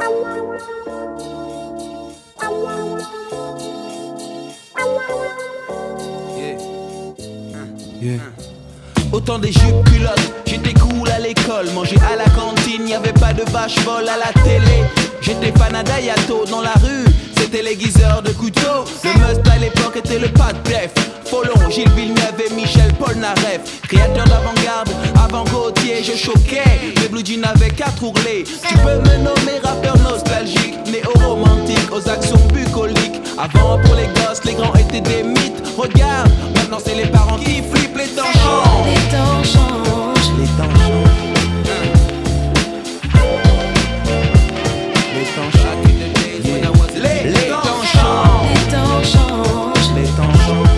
Autant des jupes culottes, j'étais cool à l'école. Manger à la cantine, y'avait pas de vache folle à la télé. J'étais fan à Dayato dans la rue, c'était l'aiguiseur de couteau. Le must à l'époque était le pas de def. Follon, Gilles Villeneuve et Michel Polnareff. Créateur d'avant-garde, avant Gauthier, je choquais. Les blue jeans avaient 4 ourlets. Tu peux me nommer rappeur nostalgique, néo-romantique, aux actions bucoliques. Avant pour les gosses, les grands étaient des mythes. Regarde, maintenant c'est les parents qui flippent. Les temps changent. Les temps changent. Les temps changent. Les temps changent. Les temps changent. Les temps changent. Les temps changent.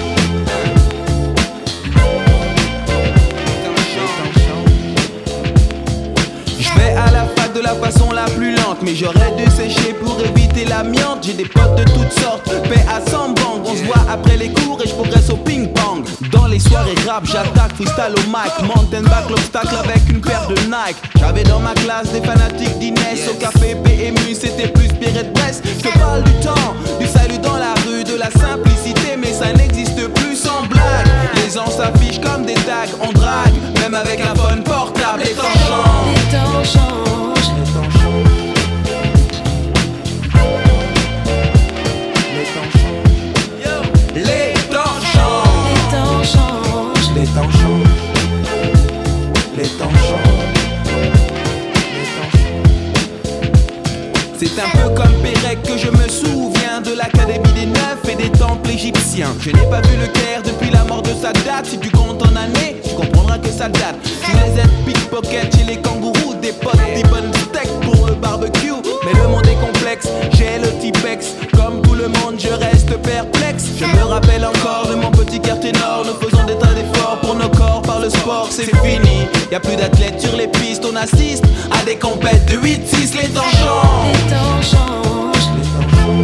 Je vais à la fac de la façon la plus lente, mais j'aurais dû sécher pour éviter l'amiante. J'ai des potes de toutes sortes, paix à 100 banques. On se voit après les cours et je progresse au ping-pong. Dans les soirées rap, j'attaque freestyle au mic. Mountain back l'obstacle avec une paire de Nike. J'avais dans ma classe des fanatiques d'Inès. Au café PMU, c'était plus Pierre de Brest. Je te parle du temps, du salut dans la rue, de la simplicité, mais ça n'existe plus sans blague. Les gens s'affichent comme des tags, on drague, même avec un phone portable. Les temps changent. Les temps changent. Les temps changent. Les temps changent. Les temps changent. Les temps changent. Les temps changent. Les temps changent. Les temps changent. C'est un peu comme Pérec que je me souviens de l'académie des Neufs et des temples égyptiens. Je n'ai pas vu le Caire depuis la mort de Sadat. Si tu comptes en années, tu comprendras que ça date. Tu les aides pickpocket chez les kangourous, des potes, des bonnes steaks pour le barbecue. Mais le monde est complexe, j'ai le Tipex. Comme tout le monde, je reste perplexe. Je me rappelle encore de mon petit quartier nord. Nous faisons des tas d'efforts pour nos corps par le sport, c'est fini. Y'a plus d'athlètes sur les pistes, on assiste à des compètes de 8-6. Les temps changent. Les temps changent. Les temps changent.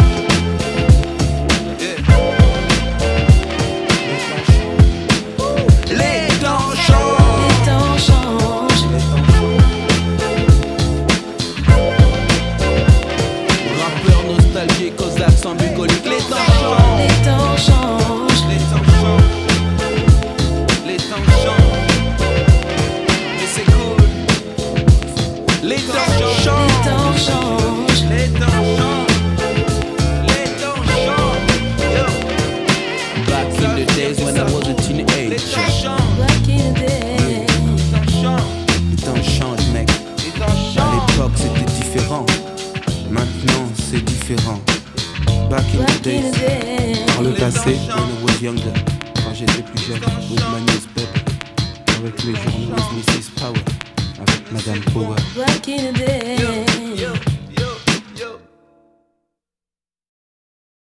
Les temps changent. Les temps changent. Les temps changent. Rappeur nostalgique aux accents bucoliques. Les temps changent. Les temps changent. Les temps changent. Les temps changent. Mais c'est cool. Les temps changent. Les temps changent. Les temps changent. Les temps changent. Yo. Back in the days when I was a teenager. Les temps changent. Back in the day. Les temps changent. Les temps changent, mec. Les temps changent. À l'époque c'était différent. Maintenant c'est différent. Back in the Back in days. the day. Dans le passé, when I was younger. Quand j'étais plus jeune, with my newspaper. Avec les journaux, with Mrs. Power. Avec Madame Power. Back in the day.